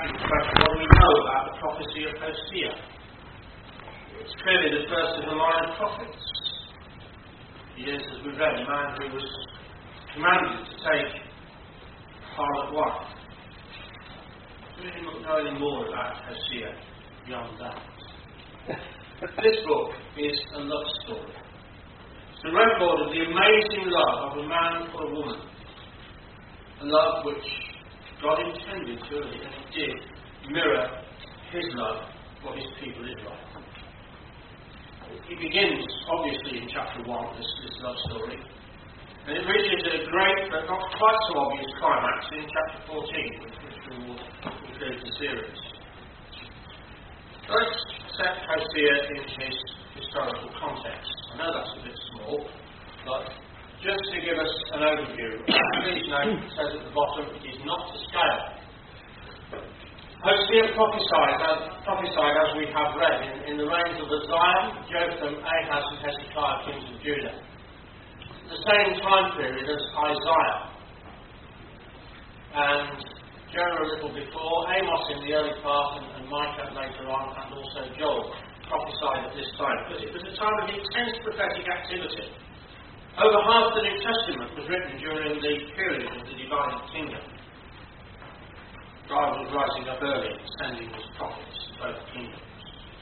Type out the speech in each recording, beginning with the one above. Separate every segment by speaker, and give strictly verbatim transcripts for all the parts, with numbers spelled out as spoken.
Speaker 1: asking the question, what do we know about the prophecy of Hosea? It's clearly the first of the line of prophets. He is, as we read, a man who was commanded to take a harlot wife. Do we know any more about Hosea beyond that? This book is a love story. It's a record of the amazing love of a man for a woman. A love which God intended to, and it did, mirror his love for his people Israel. He begins, obviously, in chapter one, this, this love story. And it reaches a great, but not quite so obvious climax in chapter fourteen, which, which we will conclude the series. Let's set Hosea in his historical context. I know that's a bit small, but just to give us an overview, please note it says at the bottom, it is not to scale. Hosea prophesied, as, prophesied, as we have read, in, in the reigns of Uzziah, Jotham, Ahaz and Hezekiah, kings of Judah. The same time period as Isaiah. And Jonah a little before, Amos in the early part, and, and Micah later on, and also Joel prophesied at this time. But it was a time of intense prophetic activity. Over half the New Testament was written during the period of the divided kingdom. God was rising up early and sending his prophets to both kingdoms.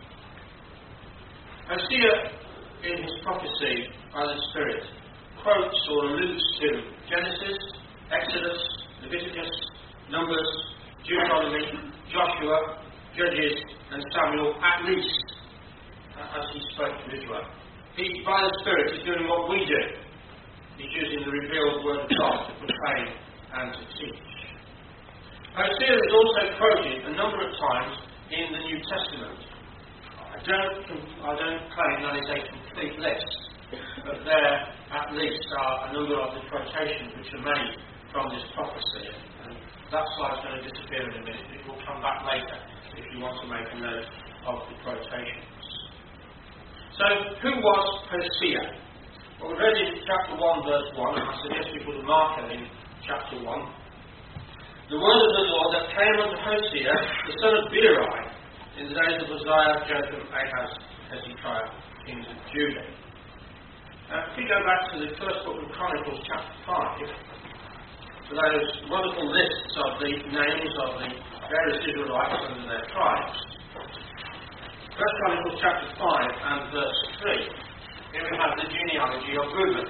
Speaker 1: Hosea, in his prophecy by the Spirit, quotes or alludes to Genesis, Exodus, Leviticus, Numbers, Deuteronomy, Joshua, Judges, and Samuel, at least, as he spoke to Israel. He, by the Spirit, is doing what we do. He's using the revealed Word of God to proclaim and to teach. Hosea is also quoted a number of times in the New Testament. I don't, I don't claim that is a complete list, but there at least are a number of the quotations which are made from this prophecy. And that slide's going to disappear in a minute. It will come back later if you want to make a note of the quotations. So, who was Hosea? Well, we read in chapter one, verse one, and I suggest we put a marker in chapter one. The word of the Lord that came unto Hosea, the son of Beeri, in the days of Uzziah, Jotham, Ahaz, Hezekiah, kings of Judah. Uh, if we go back to the first book of Chronicles, chapter five, to those wonderful lists of the names of the various Israelites under their tribes. First Chronicles chapter five and verse three. Here we have the genealogy of Reuben.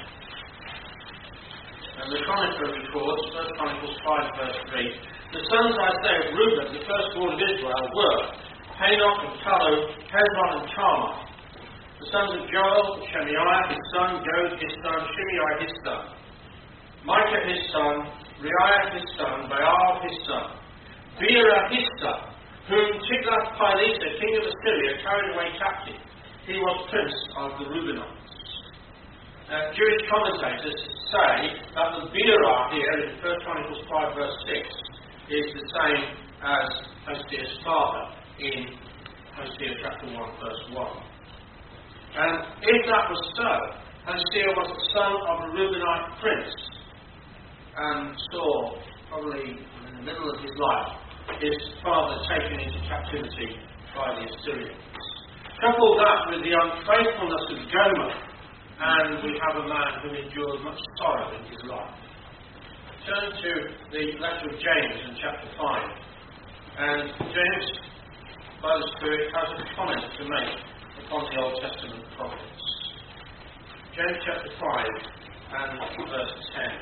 Speaker 1: And the chronicler records, First Chronicles five verse three, the sons, I say, of Reuben, the firstborn of Israel, were Hanoch and Caleb, Hezron and Carmel. The sons of Joel, Shemaiah his son, Jod his son, Shimei his son, Micah his son, Reiah his son, Baal his son, Beera his son, whom Tiglath-Pileser, king of Assyria, carried away captive. He was prince of the Reubenites. Uh, Jewish commentators say that the Beera here in First Chronicles five verse six is the same as Hosea's father in Hosea chapter one verse one. And if that was so, Hosea was the son of a Reubenite prince and saw, probably in the middle of his life, his father taken into captivity by the Assyrians. Couple that with the unfaithfulness of Gomer, and we have a man who endured much sorrow in his life. Turn to the letter of James in chapter five. And James, by the Spirit, has a comment to make upon the Old Testament prophets. James chapter five and verse ten.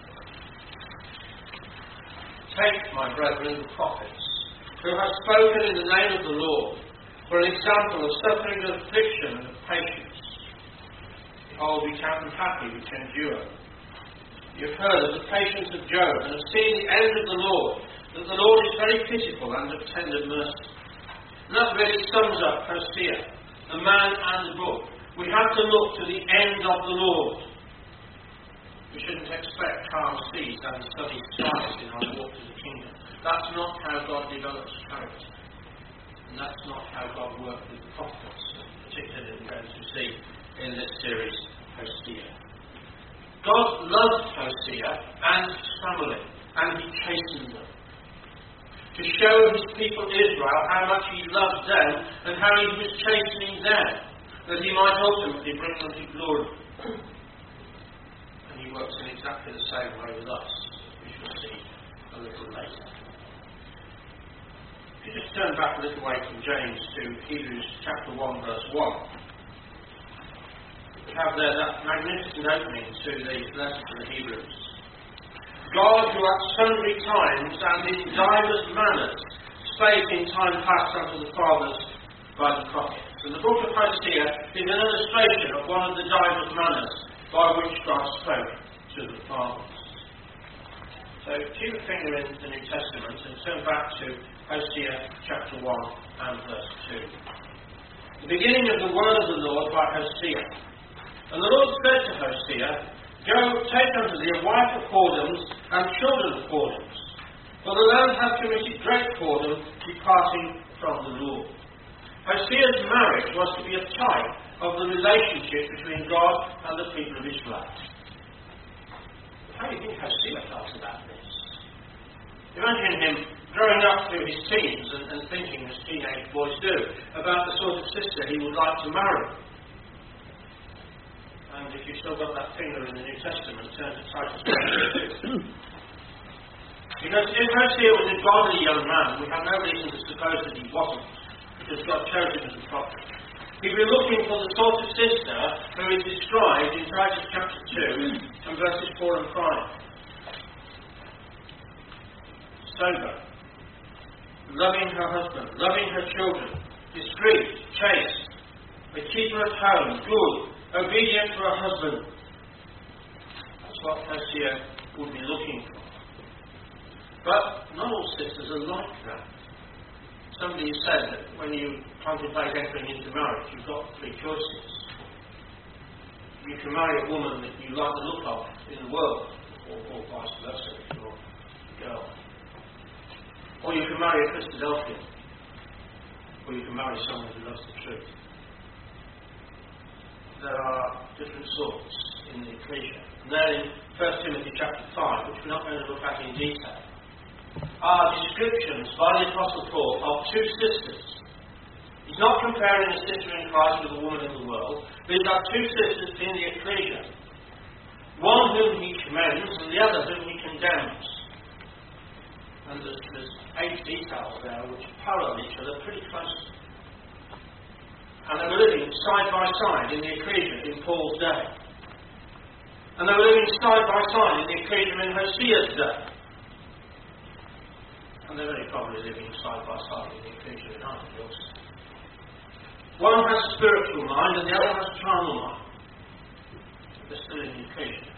Speaker 1: Take, my brethren, the prophets, who have spoken in the name of the Lord, for an example of suffering and affliction and of patience. Behold, we count them happy which endure. You have heard of the patience of Job, and have seen the end of the Lord, that the Lord is very pitiful and of tender mercy. And that really sums up Hosea, the man and the book. We have to look to the end of the Lord. We shouldn't expect calm seas and sunny skies in our walk to the kingdom. That's not how God develops character. And that's not how God worked with the prophets, particularly we're going to see in this series, Hosea. God loved Hosea and his family, and he chastened them. to show his people Israel how much he loved them and how he was chastening them, that he might ultimately bring them to glory. And he works in exactly the same way with us, as we shall see a little later. If you just turn back a little way from James to Hebrews chapter one, verse one, we have there that magnificent opening to the letter to the Hebrews. God, who at sundry times and in divers manners spake in time past unto the fathers by the prophets. And the book of Hosea is an illustration of one of the divers manners by which God spoke to the fathers. So keep a finger in the New Testament and turn back to Hosea chapter one and verse two. The beginning of the word of the Lord by Hosea. And the Lord said to Hosea, Go, take unto thee a wife of whoredoms and children of whoredoms, for the land hath committed great whoredom, departing from the Lord. Hosea's marriage was to be a type of the relationship between God and the people of Israel. How do you think Hosea felt about this? Imagine him growing up through his teens and, and thinking, as teenage boys do, about the sort of sister he would like to marry. And if you've still got that finger in the New Testament, turn to Titus chapter two. Because if Hosea was a godly young man, we have no reason to suppose that he wasn't, because God chose him as a prophet. He'd be looking for the sort of sister who is described in Titus chapter two and verses four and five. Sober, loving her husband, loving her children, discreet, chaste, a keeper at home, good, obedient to her husband. That's what Hosea would be looking for. But not all sisters are like that. Somebody said that when you contemplate entering into marriage, you've got three choices. You can marry a woman that you like the look of in the world, or, or vice versa if you're a girl. Or you can marry a Christadelphian, or you can marry someone who loves the truth. There are different sorts in the ecclesia. And there in First Timothy chapter five, which we're not going to look at in detail, are descriptions by the Apostle Paul of two sisters. He's not comparing a sister in Christ with a woman in the world. These are two sisters in the ecclesia. One whom he commends and the other whom he condemns. And there's, there's eight details there which parallel each other pretty closely. And they were living side by side in the ecclesia in Paul's day. And they were living side by side in the ecclesia in Hosea's day. And they're very probably living side by side in the ecclesia in our day also. One has a spiritual mind and the other has a carnal mind. They're still in the ecclesia.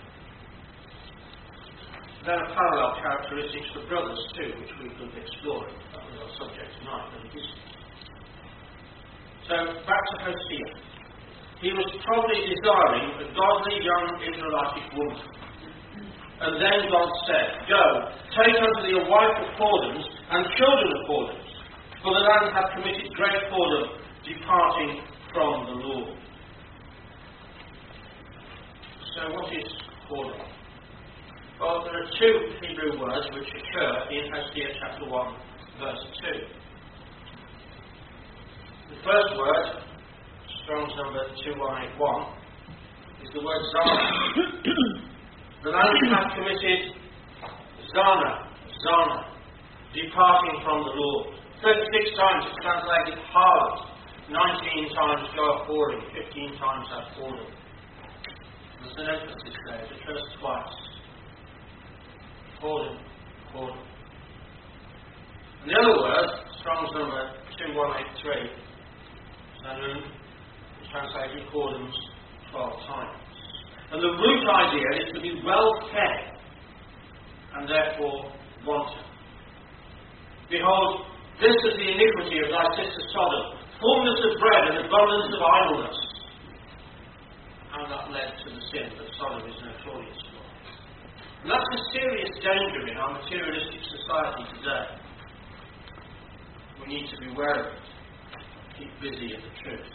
Speaker 1: There are parallel characteristics for brothers too, which we could explore. That was our subject tonight, but it isn't. So, back to Hosea. He was probably desiring a godly young Israelite woman. And then God said, Go, take unto thee a wife of whoredoms and children of whoredoms, for the land hath committed great whoredom, departing from the Lord. So what is whoredom? Well, there are two Hebrew words which occur in Hosea chapter one, verse two. The first word, Strong's number two one eight one, is the word zana. The land hath committed zana, zana, departing from the Lord. thirty-six times it's translated harlot, nineteen times go a whoring, fifteen times have whoredom. There's an emphasis there, it occurs twice. Whoredom, whoredom. And the other word, Strong's number two one eight three, Zanun, is translated whoredoms twelve times. And the root idea is to be well fed and therefore wanton. Behold, this is the iniquity of thy sister Sodom, fullness of bread and abundance of idleness. And that led to the sin that Sodom is notorious for. And that's a serious danger in our materialistic society today. We need to be aware of it. Keep busy in the truth.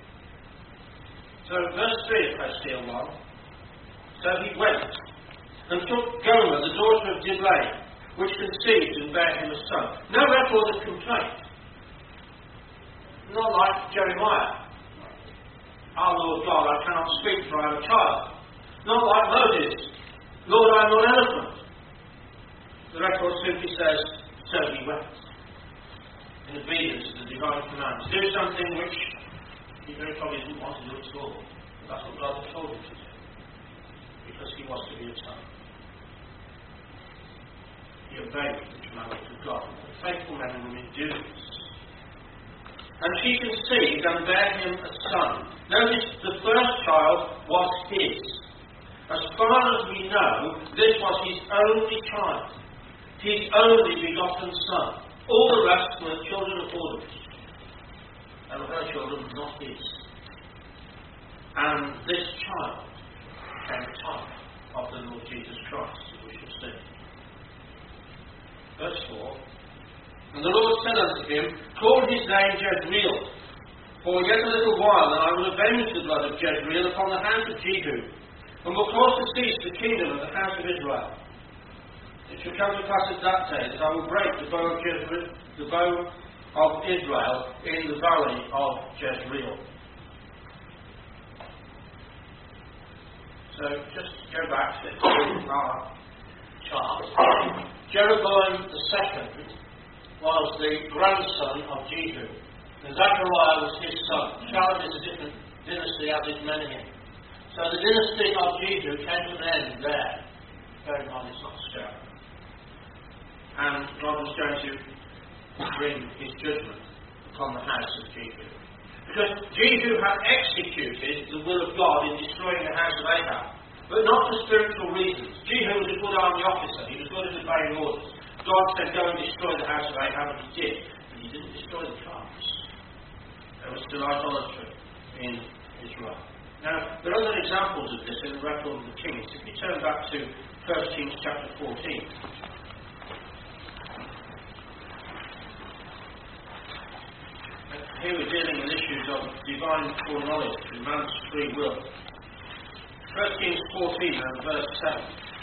Speaker 1: So verse three of Hosea one, so he went and took Gomer, the daughter of Diblaim, which conceived and bare him a son. No record of complaint. Not like Jeremiah. Our Lord God, I cannot speak, for I am a child. Not like Moses. Lord, I am not eloquent. The record simply says, so he wept. In obedience to the divine command. To do something which he very probably didn't want to do at all. But that's what God had told him to do. Because he was to be a son. He obeyed the commandment of God. The faithful men and women do this. And she conceived and bare him a son. Notice the first child was his. As far as we know, this was his only child. His only begotten son. All the rest were children of orders. And her children were not his. And this child became a type of the Lord Jesus Christ, as we shall see. Verse four. And the Lord said unto him, call his name Jezreel, for yet a little while, and I will avenge the blood of Jezreel upon the house of Jehu, and will cause to cease the kingdom of the house of Israel. It shall come to pass at that day that I will break the bow of Jezreel, the bow of Israel in the valley of Jezreel. So just go back to our chart. Jeroboam the second was the grandson of Jehu, and Zechariah was his son. Charles is a different dynasty as is Menahem. So the dynasty of Jehu came to an end there. Very well, it's not scary. And God was going to bring his judgment upon the house of Jehu. Because Jehu had executed the will of God in destroying the house of Ahab, but not for spiritual reasons. Jehu was a good army officer. He was good at obeying orders. God said, go and destroy the house of Ahab, and he did. But he didn't destroy the tribes. There was still idolatry in Israel. Now, there are other examples of this in the record of the Kings. If you turn back to First Kings chapter fourteen. Here we're dealing with issues of divine foreknowledge and man's free will. First Kings fourteen and verse seven.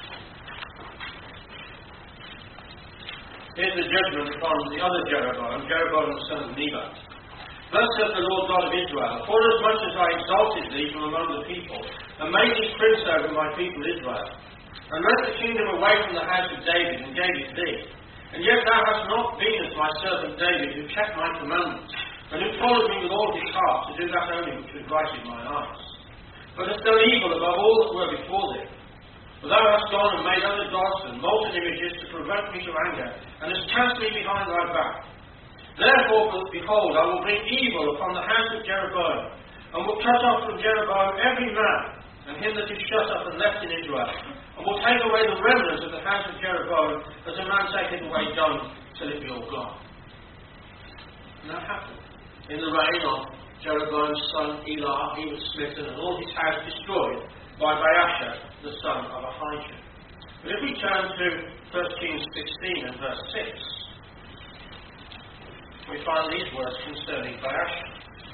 Speaker 1: Here's the judgment upon the other Jeroboam, Jeroboam the son of Nebat. Thus saith the Lord God of Israel, forasmuch as I exalted thee from among the people, and made thee prince over my people Israel, and led the kingdom away from the house of David, and gave it thee, and yet thou hast not been as my servant David, who kept my commandments, and who followed me with all his heart, to do that only which was right in mine eyes, but hast done evil above all that were before thee. For thou hast gone and made other gods and molten images to provoke me to anger, and hast cast me behind thy back. Therefore, behold, I will bring evil upon the house of Jeroboam, and will cut off from Jeroboam every man, and him that is shut up and left in Israel, and will take away the remnant of the house of Jeroboam, as a man taketh away dung till it be all gone. And that happened. In the reign of Jeroboam's son Elah, he was smitten, and all his house destroyed by Baasha, the son of Ahijah. But if we turn to First Kings sixteen and verse six, we find these words concerning Baasha.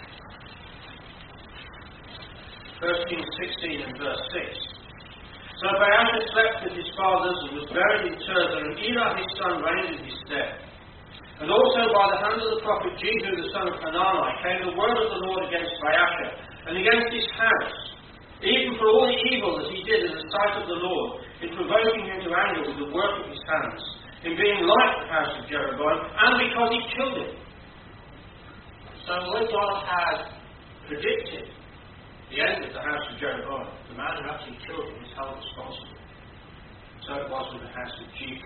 Speaker 1: First Kings sixteen and verse six. So Baasha slept with his fathers and was buried in Tirzah, and Elah his son reigned in his stead. And also by the hand of the prophet Jehu the son of Hanani came the word of the Lord against Baasha, and against his house, even for all the evil that he did in the sight of the Lord, in provoking him to anger with the work of his hands, in being like the house of Jeroboam, and because he killed him. So although God had predicted the end of the house of Jeroboam, the man who actually killed him is held responsible. So it was with the house of Jehu.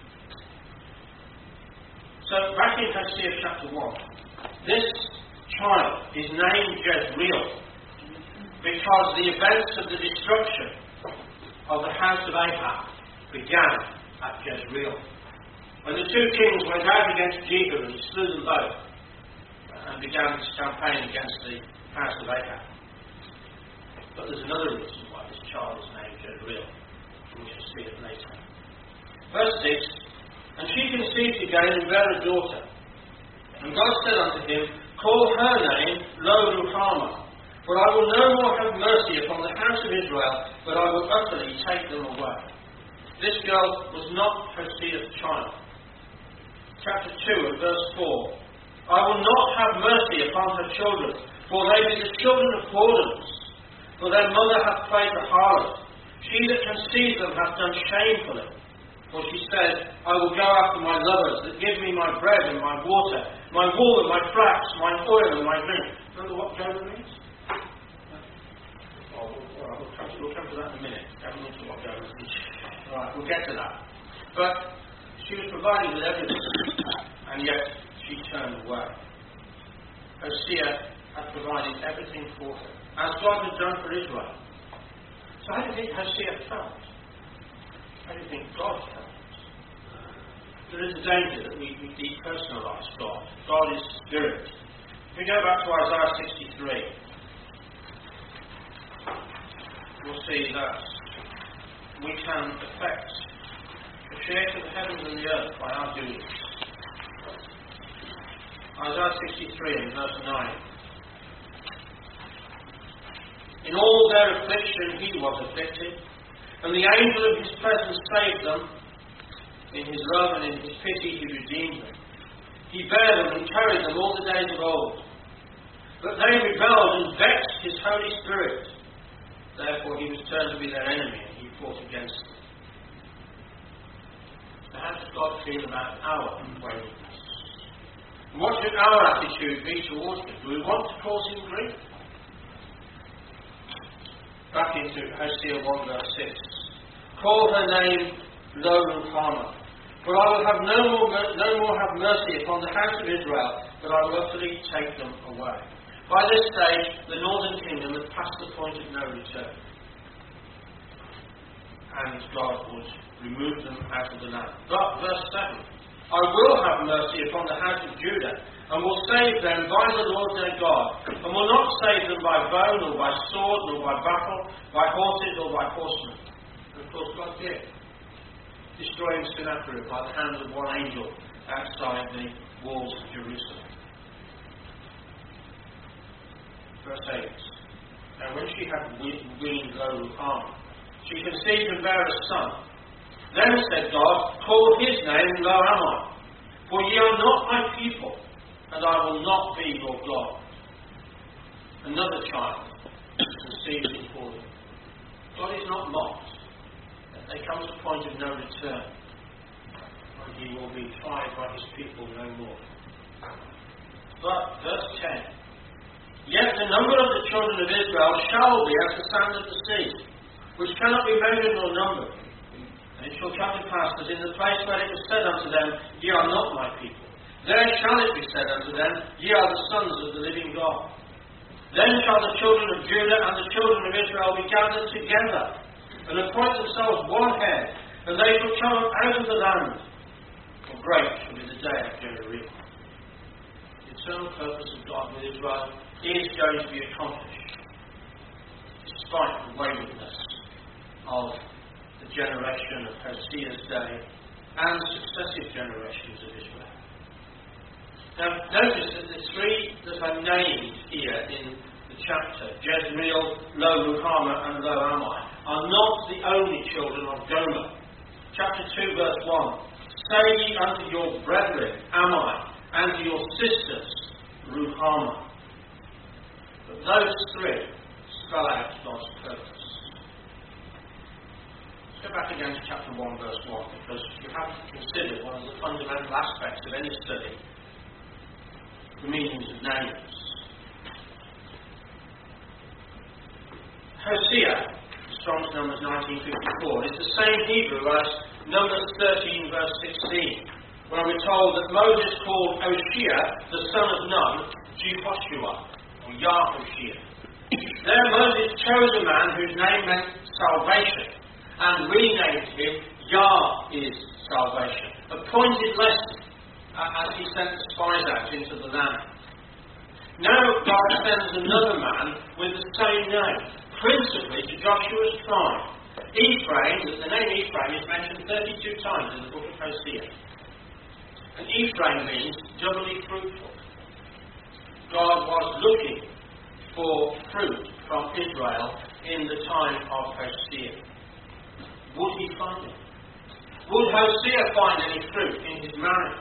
Speaker 1: So back in Hosea chapter one, this child is named Jezreel, because the events of the destruction of the house of Ahab began at Jezreel. When the two kings went out against Jehu and he slew them both and began his campaign against the house of Ahab. But there's another reason why this child is named Jezreel. We shall see it later. Verse six, and she conceived again and bare a daughter. And God said unto him, call her name Lo-Ruhamah. For I will no more have mercy upon the house of Israel, but I will utterly take them away. This girl was not Hosea's child. Chapter two and verse four. I will not have mercy upon her children, for they be the children of whoredoms. For their mother hath played the harlot. She that conceived them hath done shamefully. For she said, I will go after my lovers that give me my bread and my water, my wool and my flax, my oil and my drink. Remember what Jonah means? Oh, well, we'll, come to, we'll come to that in a minute. Haven't looked at what Jonah means. Right, we'll get to that. But she was provided with everything, and yet she turned away. Hosea had provided everything for her, as God had done for Israel. So how do you think Hosea felt? How do you think God felt? There is a danger that we, we depersonalise God. God is spirit. If we go back to Isaiah sixty-three, we'll see that we can affect the creator of the heavens and the earth by our doings. Isaiah sixty-three and verse nine. In all their affliction he was afflicted, and the angel of his presence saved them. In his love and in his pity he redeemed them. He bare them and carried them all the days of old. But they rebelled and vexed his Holy Spirit. Therefore he was turned to be their enemy, and he fought against them. So how does God feel about our waywardness? And what should our attitude be towards him? Do we want to cause him grief? Back into Hosea one verse six. Call her name Lo Ruhamah, for I will have no more, no more have mercy upon the house of Israel, but I will utterly take them away. By this stage, the northern kingdom had passed the point of no return, and God would remove them out of the land. But verse seven, I will have mercy upon the house of Judah, and will save them by the Lord their God, and will not save them by bow, nor by sword, nor by battle, by horses, or by horsemen. And of course God did, destroying Sennacherib by the hand of one angel outside the walls of Jerusalem. Verse eight. And when she had weaned Lo Ruhamah, she conceived and bare a son. Then said God, call his name Lo Ammi, for ye are not my people, and I will not be your God. Another child conceived before him. God is not mocked. There comes a point of no return, when he will be tried by his people no more. But, verse ten, yet the number of the children of Israel shall be as the sand of the sea, which cannot be measured nor numbered. And it shall come to pass that in the place where it was said unto them, ye are not my people, there shall it be said unto them, ye are the sons of the living God. Then shall the children of Judah and the children of Israel be gathered together, and appoint themselves one head, and they shall come out of the land. For great shall be the day of Jehoiakim. The eternal purpose of God with Israel is going to be accomplished, despite the waywardness of the generation of Hosea's day and successive generations of Israel. Now, notice that the three that are named here in the chapter, Jezreel, Lo Ruhamah, and Lo Ammi, are not the only children of Gomer. Chapter two, verse one. Say ye unto your brethren, Ammi, and to your sisters, Ruhamah. But those three spell out God's purpose. Let's go back again to chapter one, verse one, because you have to consider one of the fundamental aspects of any study, the meanings of names. Hosea, Strong's Numbers nineteen fifty-four, is the same Hebrew as Numbers thirteen, verse sixteen, where we're told that Moses called Hoshea, the son of Nun, Jehoshua, or Yahoshua. There Moses chose a man whose name meant salvation, and renamed him Yah is salvation, appointed lesson, uh, as he sent the spies out into the land. Now God sends another man with the same name, principally to Joshua's tribe. Ephraim, the name Ephraim is mentioned thirty-two times in the book of Hosea. And Ephraim means doubly fruitful. God was looking for fruit from Israel in the time of Hosea. Would he find it? Would Hosea find any fruit in his marriage?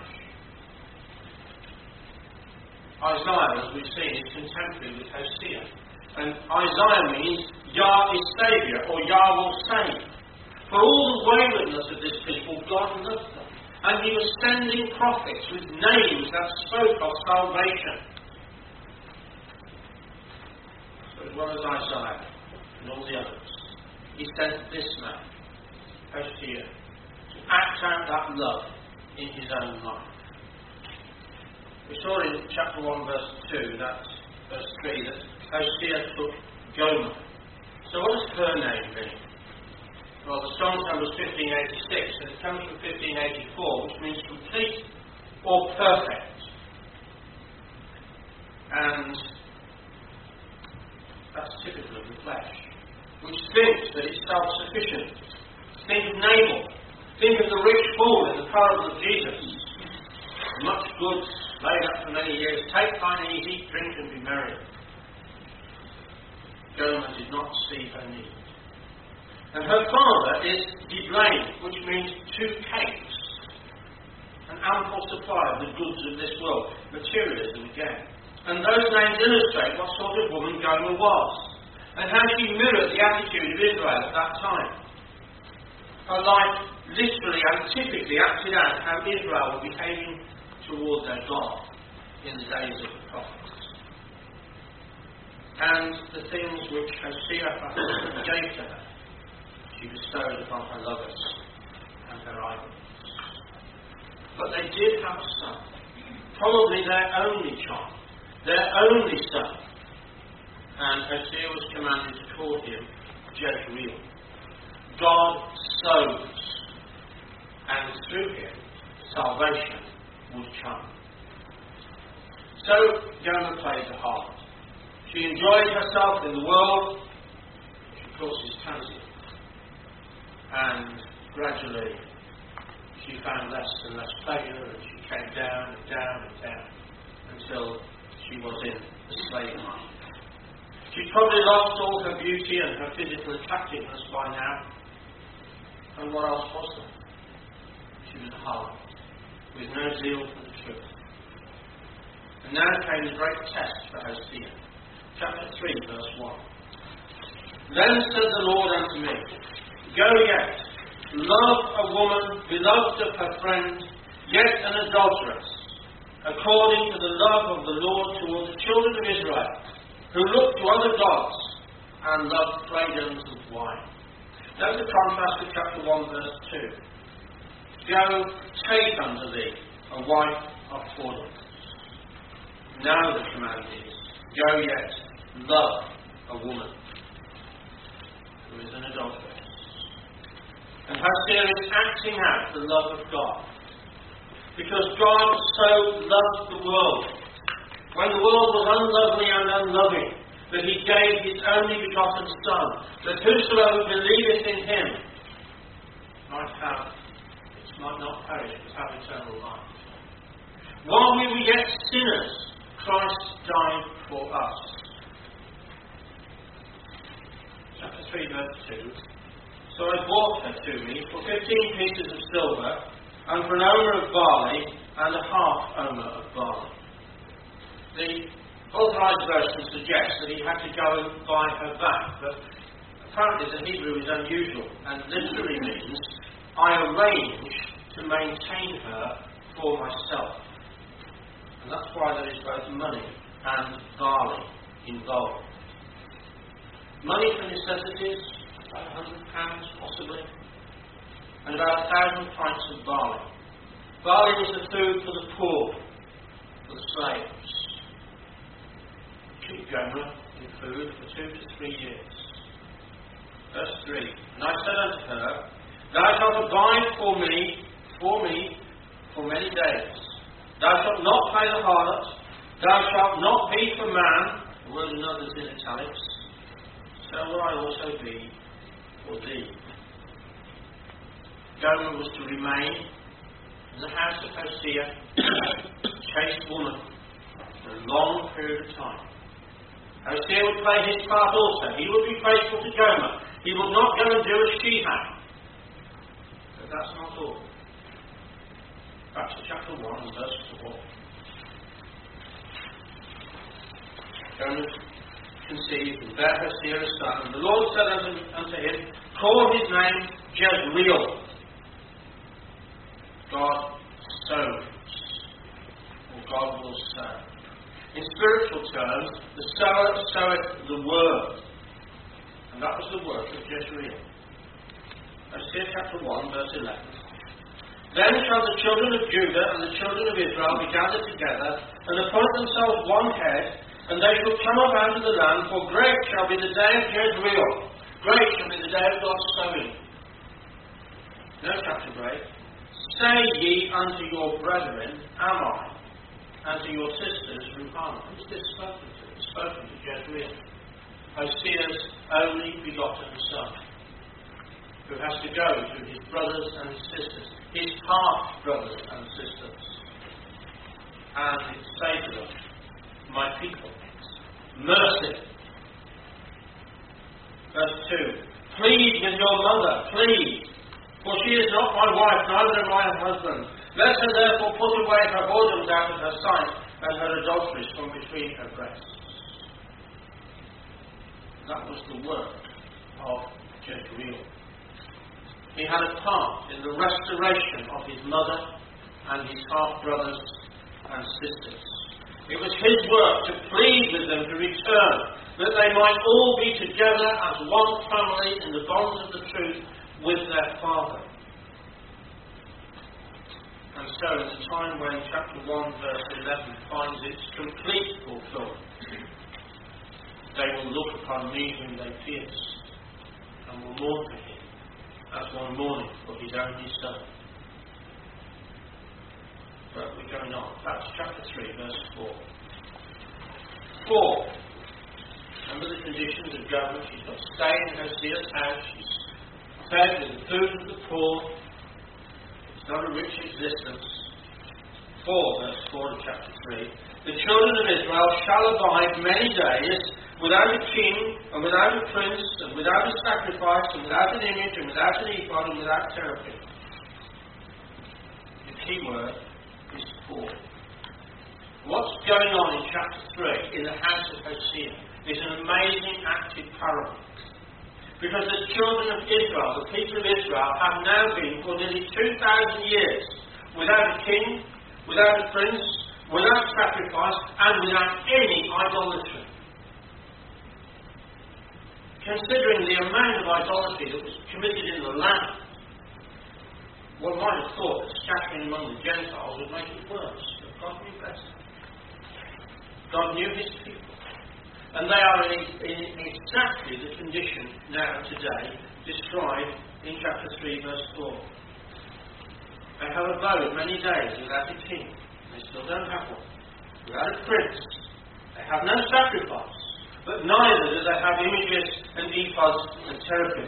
Speaker 1: Isaiah, as we've seen, is contemporary with Hosea. And Isaiah means Yah is Saviour, or Yah will save. For all the waywardness of this people, God loved them. And he was sending prophets with names that spoke of salvation. So as well as Isaiah and all the others, he sent this man, Hosea, to act out that love in his own life. We saw in chapter one, verse two, that verse three, that Hosea took Gomer. So what does her name mean? Well, the Strong's number is fifteen eighty-six, and it comes from fifteen eighty-four, which means complete or perfect. And that's typical of the flesh, which thinks that it's self-sufficient. Think of Nabal. Think of the rich fool in the parable of Jesus. Much goods laid up for many years. Take thine ease, eat, drink, and be merry. Gomer did not see her need. And her father is Diblaim, which means two capes. An ample supply of the goods of this world. Materialism again. And those names illustrate what sort of woman Gomer was. And how she mirrored the attitude of Israel at that time. Her life literally and typically acted out how Israel were behaving toward their God in the days of the prophets. And the things which Hosea gave to her, she bestowed upon her lovers and her idols. But they did have a son, probably their only child, their only son. And Hosea was commanded to call him Jezreel. God sows, and through him salvation would come. So Gomer played the harlot. She enjoyed herself in the world, which of course is transient. And gradually she found less and less pleasure, and she came down and down and down until she was in the slave market. She'd probably lost all her beauty and her physical attractiveness by now. And what else was there? She was a harlot, with no zeal for the truth. And now came the great test for Hosea. Chapter three, verse one. Then said the Lord unto me, Go yet, love a woman beloved of her friend, yet an adulteress, according to the love of the Lord toward the children of Israel, who looked to other gods and loved flagons of wine. Note the contrast with chapter one, verse two. Go, take unto thee a wife of whoredoms. Now the command is, Go yet, love a woman who is an adulteress. And Hosea is acting out the love of God. Because God so loved the world, when the world was unlovely and unloving, that he gave his only begotten Son, that whosoever believeth in him might have, might not perish, but have eternal life. While we were yet sinners, Christ died for us. Chapter three, verse two. So I bought her to me for fifteen pieces of silver, and for an omer of barley, and a half omer of barley. The Authorized version suggests that he had to go and buy her back, but apparently the Hebrew is unusual, and literally means, I arrange to maintain her for myself. And that's why there is both money and barley involved. Money for necessities, about a hundred pounds possibly, and about a thousand pints of barley. Barley was the food for the poor, for the slaves. Keep Gomer in food for two to three years. Verse three. And I said unto her, Thou shalt abide for me, for me, for many days. Thou shalt not play the harlot. Thou shalt not be for man. The word in others in italics. So will I also be for thee. Gomer was to remain in the house of Hosea, a chaste woman, for a long period of time. Hosea would play his part also. He would be faithful to Gomer. He would not go and do as she had. But that that's not all. Back to chapter one and verse four. Jonah conceived and bare Hosea a son, and the Lord said unto, unto him, call his name Jezreel. God sows, or God will sow. In spiritual terms, the sower soweth the word. And that was the work of Jezreel. Hosea chapter one, verse eleven. Then shall the children of Judah and the children of Israel be gathered together, and appoint themselves one head, and they shall come up out of the land, for great shall be the day of Jezreel. Great shall be the day of God's sowing. No chapter break. Say ye unto your brethren, Am I? And to your sisters, Ruhama. Who's this spoken to? It's spoken to Jezreel, Hosea's only begotten son, who has to go to his brothers and his sisters, his half-brothers and sisters, and say to them, my people, mercy. Verse two. Plead with your mother, plead, for she is not my wife, neither am I her husband. Let her therefore put away her whoredoms out of her sight, and her adulteries from between her breasts. That was the work of Jezreel. He had a part in the restoration of his mother and his half-brothers and sisters. It was his work to plead with them to return, that they might all be together as one family in the bonds of the truth with their Father. And so, at the time when chapter one, verse eleven finds its complete fulfillment, they will look upon me whom they pierced, and will mourn for him as one mourning for his only son. But we're going on. That's chapter three, verse four. four. Remember the conditions of government. She's got to stay in Hosea's house. She's fed with the food of the poor. It's not a rich existence. four, verse four of chapter three. The children of Israel shall abide many days without a king, and without a prince, and without a sacrifice, and without an image, and without an ephod, and without teraphim. The key word is poor. What's going on in chapter three in the house of Hosea is an amazing active parable. Because the children of Israel, the people of Israel, have now been for nearly two thousand years without a king, without a prince, without sacrifice, and without any idolatry. Considering the amount of idolatry that was committed in the land, one might have thought that scattering among the Gentiles would make it worse. But God knew better. God knew his people. And they are in, in exactly the condition now, today, described in chapter three, verse four. They have abode many days without a king. They still don't have one. Without a prince. They have no sacrifice. But neither do they have images and ephods and teraphim.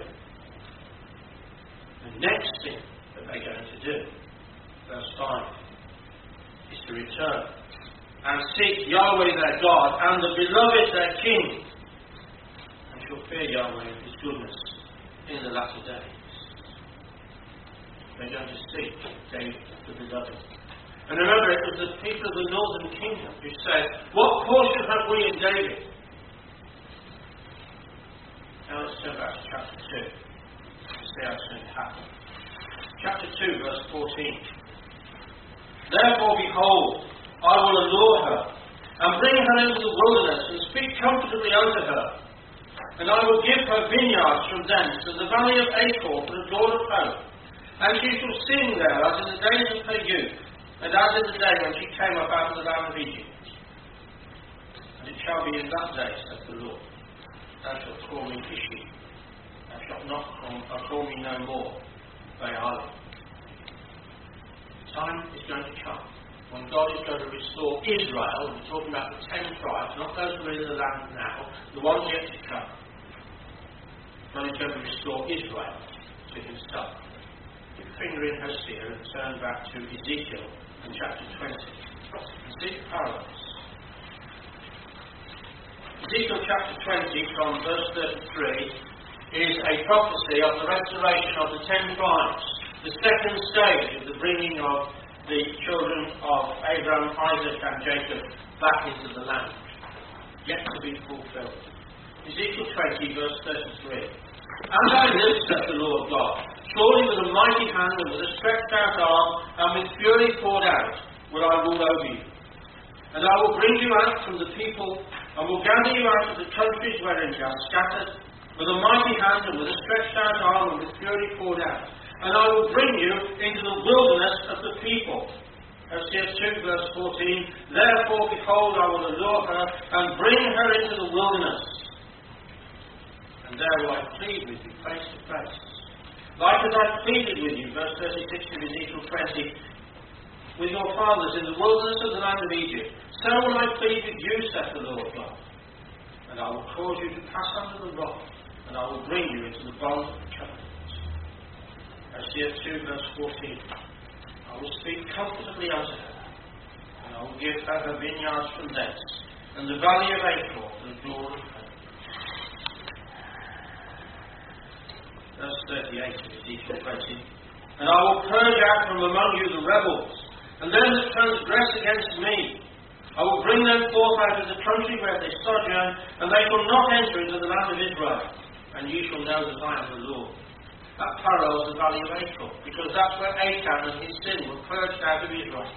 Speaker 1: The next thing that they're going to do, verse five, is to return and seek Yahweh their God and the beloved their King, and shall fear Yahweh and his goodness in the latter days. They're going to seek David the beloved. And remember, it was the people of the northern kingdom who said, what portion have we in David? Now let's turn back to chapter two to see how it's going to happen. Chapter two, verse fourteen. Therefore, behold, I will allure her, and bring her into the wilderness, and speak comfortably unto her. And I will give her vineyards from thence, and the valley of Achor for a door of hope. And she shall sing there as in the days of her youth, and as in the day when she came up out of the land of Egypt. And it shall be in that day, saith the Lord, thou shalt call me Ishi, thou shalt not call, uh, call me no more, Baal. Time is going to come when God is going to restore Israel. We're talking about the ten tribes, not those who are in the land now, the ones yet to come. God is going to restore Israel to himself. Put your finger in Hosea and turn back to Ezekiel in chapter twenty. And see the parallels. Ezekiel chapter twenty from verse thirty-three is a prophecy of the restoration of the ten tribes. The second stage of the bringing of the children of Abraham, Isaac and Jacob back into the land, yet to be fulfilled. Ezekiel twenty, verse thirty-three. As I live, saith the Lord God, surely with a mighty hand and with a stretched out arm and with fury poured out will I rule over you. And I will bring you out from the people and will gather you out of the countries wherein you are scattered, with a mighty hand and with a stretched out arm and with fury poured out. And I will bring you into the wilderness of the people. Hosea two, verse fourteen. Therefore, behold, I will allure her and bring her into the wilderness. And there will I plead with you face to face. Like as I pleaded with you, verse thirty-six of Ezekiel twenty, with your fathers in the wilderness of the land of Egypt, so will I plead with you, saith the Lord God. And I will cause you to pass under the rock, and I will bring you into the bond of the covenant. Hosea two, verse fourteen. I will speak comfortably unto her, and I will give her her vineyards from thence, and the valley of Achor for the door of her. Verse thirty-eight of Ezekiel twenty. And I will purge out from among you the rebels, and them that transgress against me. I will bring them forth out of the country where they sojourn, and they shall not enter into the land of Israel. And ye shall know that I am the Lord. That parallels the valley of Achor, because that's where Achan and his sin were purged out of Israel.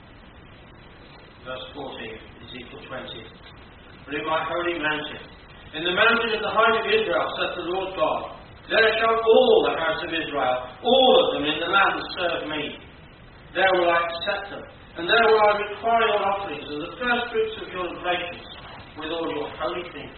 Speaker 1: Verse fourteen, Ezekiel twenty. But in my holy mountain, in the mountain of the height of Israel, saith the Lord God, there shall all the house of Israel, all of them in the land, serve me. There will I accept them, and there will I require your offerings and the first fruits of your oblations with all your holy things.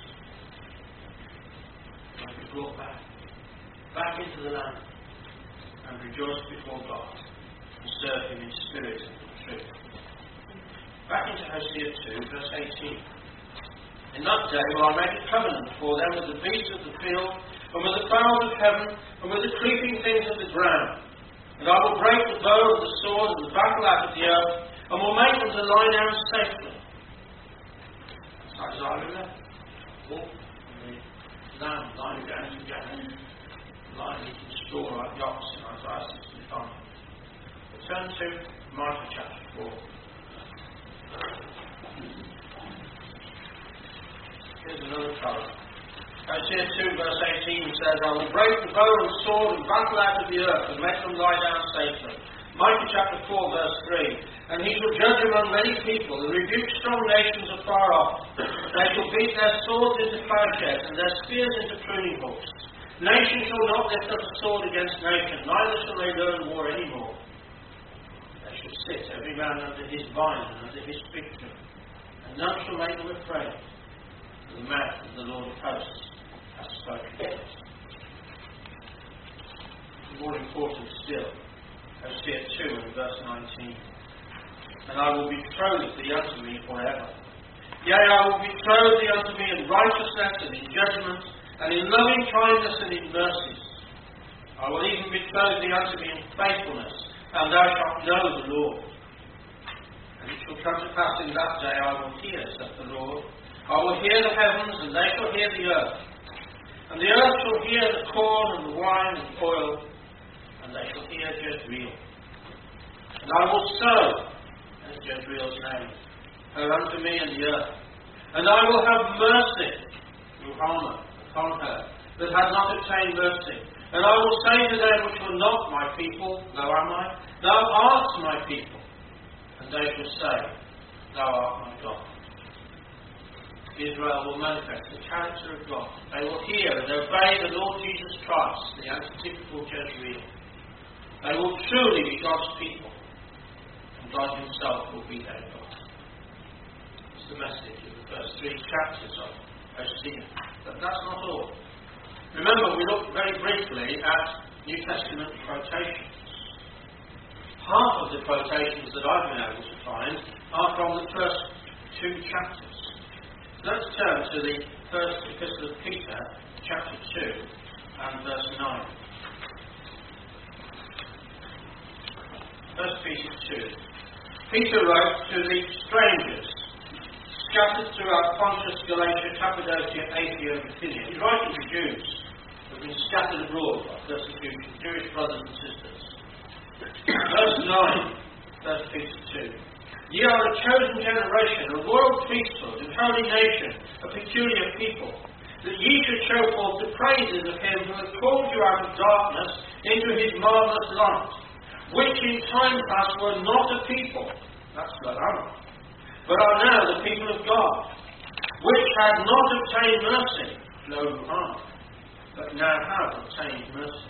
Speaker 1: And be brought back, back into the land, and rejoice before God, and serve him in spirit and in truth. Back into Hosea two, verse eighteen. In that day will I make a covenant for them with the beasts of the field, and with the fowls of heaven, and with the creeping things of the ground. And I will break the bow of the sword and the battle out of the earth, and will make them to lie down safely. That's Isaiah eleven. Walk on the land, lying down together, lying in store like yachts in Isaiah sixty-five. Turn to Micah chapter four. Here's another colour. Hosea two, verse eighteen says, I will break the bow and sword and battle out of the earth and make them lie down safely. Micah chapter four, verse three. And he shall judge among many people and rebuke strong nations afar off. They shall beat their swords into plowshares and their spears into pruning hooks. Nation shall not lift up a sword against nation, neither shall they learn war any more. They shall sit every man under his vine and under his fig tree, and none shall make them afraid. For the mouth of the Lord of hosts has spoken. More important still, Hosea two and verse nineteen. And I will betroth thee unto me forever. Yea, I will betroth thee unto me in righteousness and in judgment, and in loving kindness and in mercies. I will even betroth thee unto me in faithfulness, and thou shalt know the Lord. And it shall come to pass in that day I will hear, saith the Lord. I will hear the heavens, and they shall hear the earth. And the earth shall hear the corn and the wine and the oil, and they shall hear Jezreel. And I will sow, as Jezreel's name, her unto me in the earth. And I will have mercy, Ruhamah, upon her, that had not obtained mercy. And I will say to them which were not my people, Thou am I, Thou art my people. And they shall say, Thou art my God. Israel will manifest the character of God. They will hear and obey the Lord Jesus Christ, the antitypical Jezreel. They will truly be God's people, and God himself will be their God. It's the message of the first three chapters of Hosea. But that's not all. Remember, we looked very briefly at New Testament quotations. Half of the quotations that I've been able to find are from the first two chapters. Let's turn to the first epistle of Peter, chapter two, and verse nine. First Peter two. Peter wrote to the strangers scattered throughout Pontus, Galatia, Cappadocia, Asia, and Bithynia. He's writing to Jews, of have been scattered abroad by persecution, Jewish brothers and sisters. Verse nine, First Peter two. Ye are a chosen generation, a royal priesthood, a holy nation, a peculiar people, that ye should show forth the praises of him who hath called you out of darkness into his marvellous light, which in time past were not a people, that's what I'm, but are now the people of God, which had not obtained mercy, no who are, but now have obtained mercy.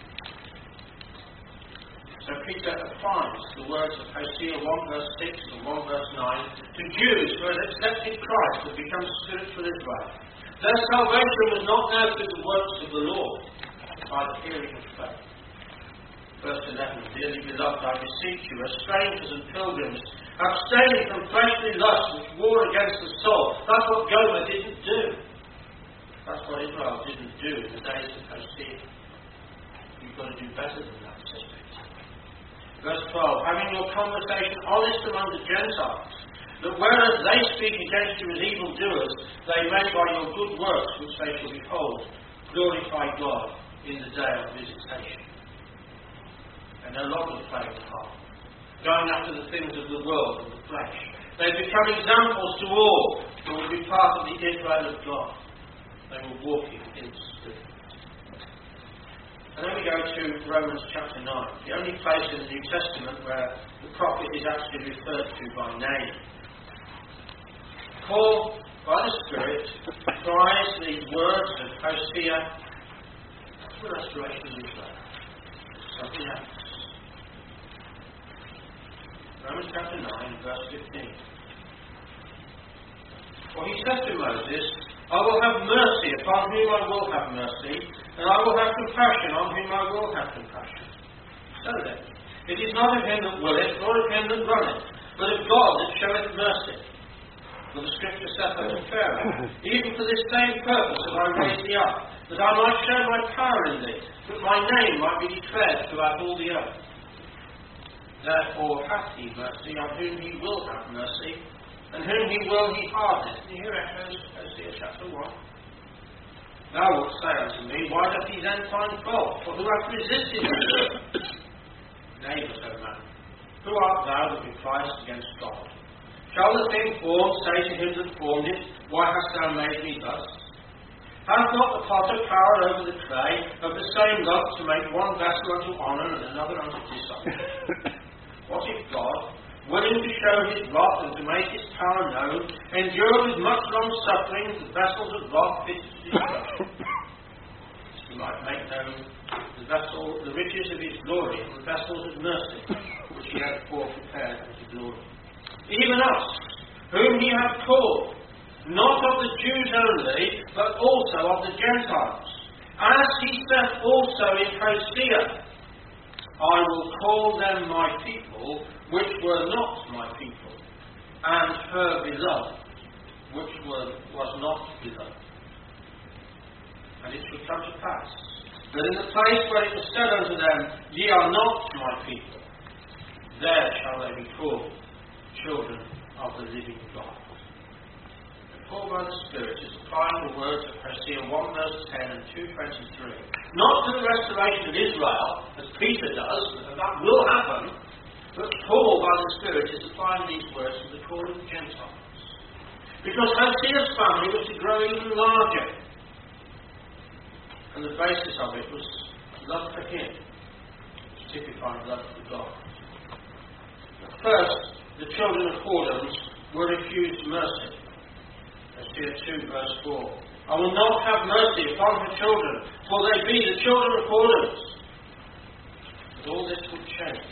Speaker 1: So Peter applies the words of Hosea one verse six and one verse nine to Jews who had accepted Christ and become spiritual Israel. Their salvation was not now through the works of the law, but by the hearing of faith. Verse eleven, Dearly beloved, I beseech you, as strangers and pilgrims, abstaining from fleshly lusts which war against the soul. That's what Gomer didn't do. That's what Israel didn't do in the days of Hosea. You've got to do better than that, says Peter. Verse twelve, having your conversation honest among the Gentiles, that whereas they speak against you as evildoers, they may by your good works, which they shall behold, glorify God in the day of visitation. And no longer playing the harp, going after the things of the world and the flesh. They become examples to all who will be part of the Israel of God. They will walk in the Spirit. And then we go to Romans chapter nine, the only place in the New Testament where the prophet is actually referred to by name. Paul, by the Spirit, applies these words of Hosea to the restoration of Israel. Something else. Romans chapter nine, verse fifteen. For he said to Moses, I will have mercy upon whom I will have mercy, and I will have compassion on whom I will have compassion. So then, it is not of him that willeth, nor of him that runneth, but of God that showeth mercy. For the Scripture saith unto Pharaoh, even for this same purpose have I raised thee up, that I might show my power in thee, that my name might be declared throughout all the earth. Therefore hath he mercy on whom he will have mercy, and whom he will he hardeneth. And here echoes Hosea chapter one. Thou wilt say unto me, why doth he then find fault? For who hath resisted him? Nay, but, O man, who art thou that repliest against God? Shall the thing formed say to him that formed it, why hast thou made me thus? Hath not the potter power over the clay, of the same lump to make one vessel unto honour and another unto dishonour? What if God, willing to show his wrath and to make his power known, endured with much long suffering the vessels of wrath fit to destruction? He might make known the vessel, the riches of his glory, and the vessels of mercy, which he hath before prepared unto glory. Even us, whom he hath called, not of the Jews only, but also of the Gentiles. As he said also in Hosea, I will call them my people, which were not my people, and her beloved, which were, was not beloved. And it shall come to pass, that in the place where it was said unto them, Ye are not my people, there shall they be called children of the living God. Paul by the Spirit is applying the words of Hosea one verse ten and two twenty-three, not to the restoration of Israel, as Peter does, and that will happen, but Paul by the Spirit is applying these words to the call of the Gentiles. Because Hosea's family was to grow even larger, and the basis of it was love for him, typifying love for God. At first, the children of whoredoms were refused mercy. Hosea two verse four. I will not have mercy upon her children, for they be the children of whoredoms. But all this will change.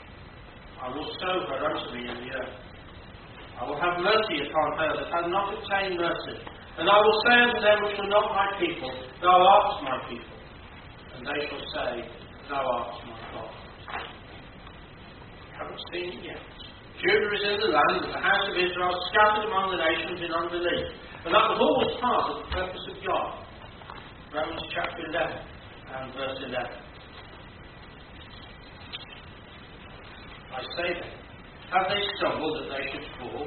Speaker 1: I will sow her unto me in the earth. I will have mercy upon her that hath not obtained mercy. And I will say unto them which are not my people, Thou art my people. And they shall say, Thou art my God. Haven't seen it yet. Judah is in the land, and the house of Israel scattered among the nations in unbelief. And that was always part of the purpose of God. Romans chapter eleven and verse eleven. I say then, have they stumbled that they should fall?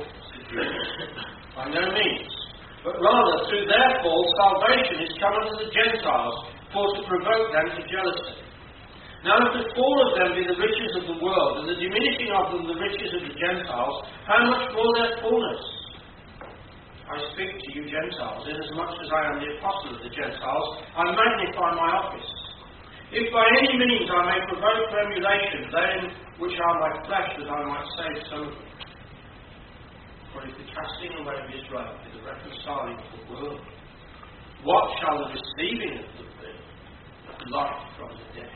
Speaker 1: By no means. But rather, through their fall, salvation is come unto the Gentiles, for to provoke them to jealousy. Now if the fall of them be the riches of the world, and the diminishing of them the riches of the Gentiles, how much more their fullness? I speak to you Gentiles, inasmuch as I am the apostle of the Gentiles, I magnify my office. If by any means I may provoke to emulation them which are my flesh, that I might save some of them. For if the casting away of Israel be the reconciling of the world, what shall the receiving of them be? Life from the dead.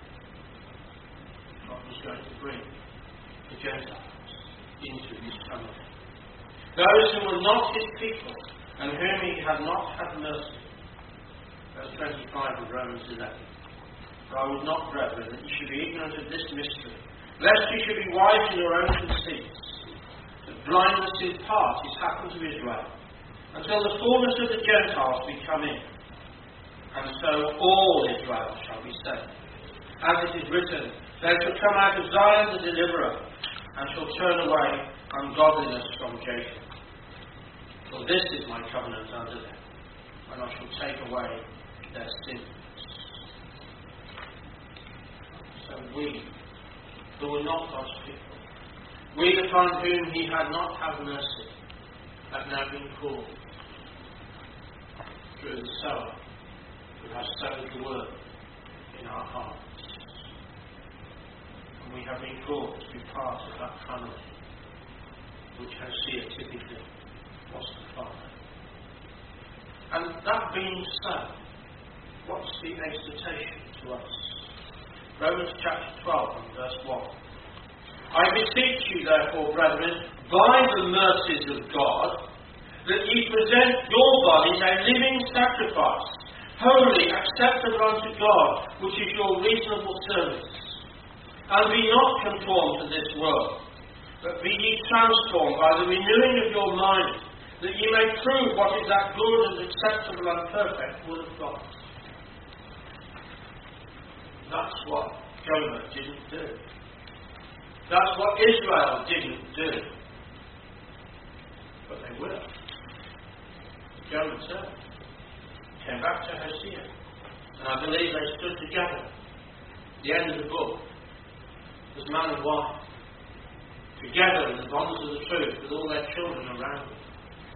Speaker 1: God was going to bring the Gentiles into his family. Those who were not his people, and whom he had not had mercy. Verse twenty-five of Romans eleven. For I would not, brethren, that you should be ignorant of this mystery, lest you should be wise in your own conceits, that blindness in part is happened to Israel, until the fullness of the Gentiles be come in, and so all Israel shall be saved. As it is written, they shall come out of Zion the deliverer, and shall turn away ungodliness from Jacob. For this is my covenant unto them, and I shall take away their sins. So we, who were not God's people, we upon whom he had not had mercy, have now been called through the sower who has sowed the word in our hearts. And we have been called to be part of that family which Hosea typically was the father. And that being so, what's the exhortation to us? Romans chapter twelve and verse one. I beseech you therefore, brethren, by the mercies of God, that ye present your bodies a living sacrifice, holy, acceptable unto God, which is your reasonable service. And be not conformed to this world, but be ye transformed by the renewing of your mind, that ye may prove what is that good and acceptable and perfect will of God. That's what Gomer didn't do. That's what Israel didn't do. But they will. Gomer turned. Came back to Hosea. And I believe they stood together. The end of the book was man and wife. Together in the bonds of the truth with all their children around them.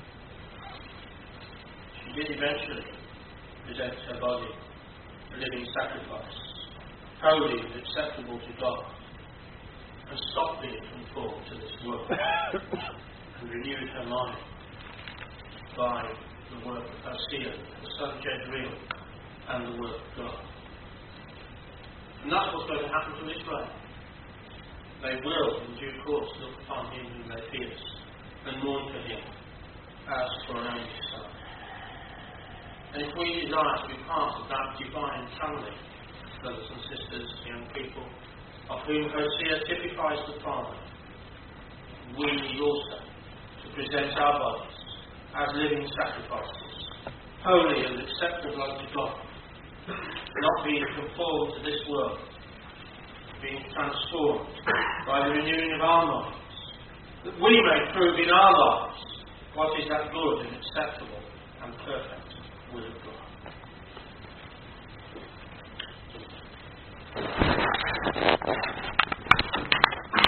Speaker 1: She did eventually present her body a living sacrifice, holy and acceptable to God, and stopped being conformed to this world, and renewed her mind by the work of Hosea, the son of Jezreel, and the word of God. And that's what's going to happen to Israel. They will, in due course, look upon him whom they pierce, and mourn for him as for an only son. And if we desire to be part of that divine family, brothers and sisters, young people, of whom Hosea typifies the Father, we need also to present our bodies as living sacrifices, holy and acceptable unto God, not being conformed to this world, being transformed by the renewing of our minds, that we may prove in our lives what is that good and acceptable and perfect will of God.